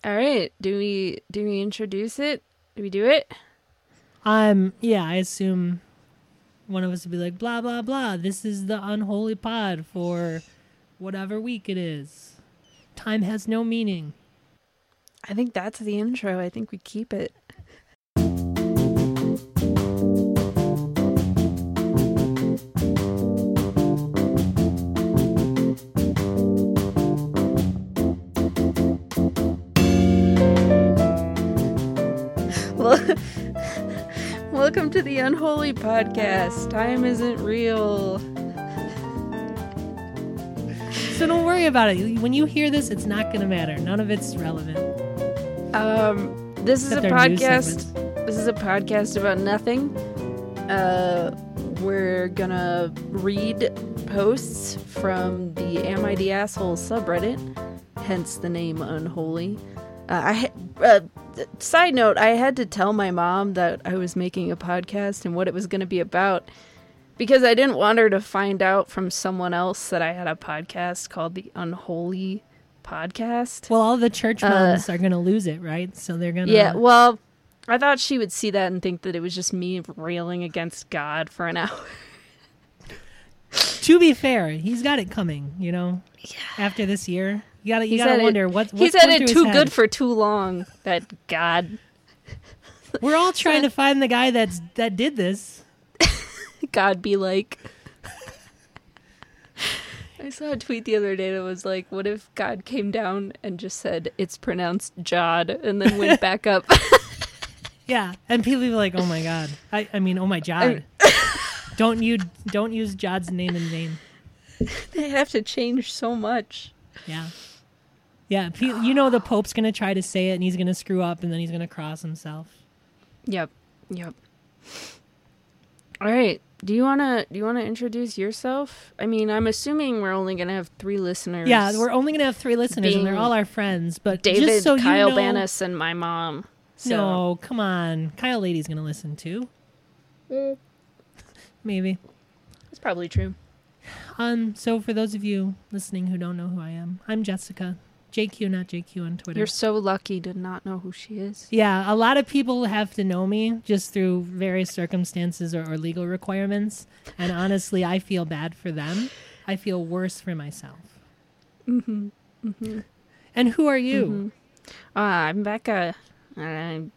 All right. Do we introduce it? Do we do it? Yeah, I assume one of us would be like, blah, blah, blah. This is the Unholy Pod for whatever week it is. Time has no meaning. I think that's the intro. I think we keep it. Welcome to the Unholy Podcast. Time isn't real. So don't worry about it. When you hear this, it's not going to matter. None of it's relevant. This is a Except our news podcast. segments. This is a podcast about nothing. We're gonna read posts from the Am I the Asshole subreddit, hence the name Unholy. Side note, I had to tell my mom that I was making a podcast and what it was going to be about because I didn't want her to find out from someone else that I had a podcast called the Unholy Podcast. Well, all the church moms are going to lose it, right? So they're going to... Yeah, well, I thought she would see that and think that it was just me railing against God for an hour. To be fair, he's got it coming, you know? Yeah. After this year. You gotta wonder what's he's had going it through too his good head. for too long. That God, We're all trying to find the guy that did this. God be like. I saw a tweet the other day that was like, "What if God came down and just said it's pronounced Jod and then went back up?" Yeah, and people be like, "Oh my God!" I mean, "Oh my Jod." Don't use Jod's name in vain. They have to change so much. Yeah. Yeah, you know the Pope's going to try to say it, and he's going to screw up, and then he's going to cross himself. Yep. All right. Do you wanna introduce yourself? I mean, I'm assuming we're only gonna have 3 listeners. Yeah, we're only going to have 3 listeners, and they're all our friends. But David, just so Kyle you know, Banis, and my mom. So. No, come on. Kyle Lady's going to listen too. Maybe. That's probably true. So for those of you listening who don't know who I am, I'm Jessica. JQ, not JQ on Twitter. You're so lucky to not know who she is. Yeah, a lot of people have to know me just through various circumstances or legal requirements. And honestly, I feel bad for them. I feel worse for myself. Mm-hmm. Mm-hmm. And who are you? Mm-hmm. I'm Becca. I'm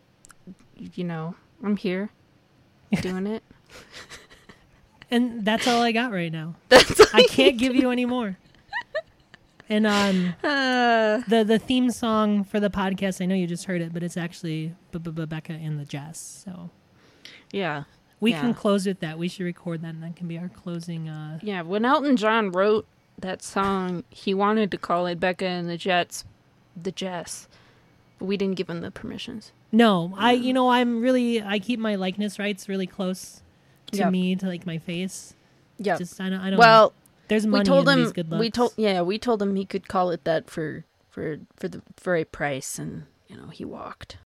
here doing it. And that's all I got right now. That's I can't give you any more. And the theme song for the podcast, I know you just heard it, but it's actually Becca and the Jess. So yeah, we can close with that. We should record that, and that can be our closing. Yeah, when Elton John wrote that song, he wanted to call it Becca and the Jess, but we didn't give him the permissions. No, I keep my likeness rights really close to me, to like my face. Yeah, just I don't. Well. There's money in these good looks. We told him he could call it that for a price, and he walked.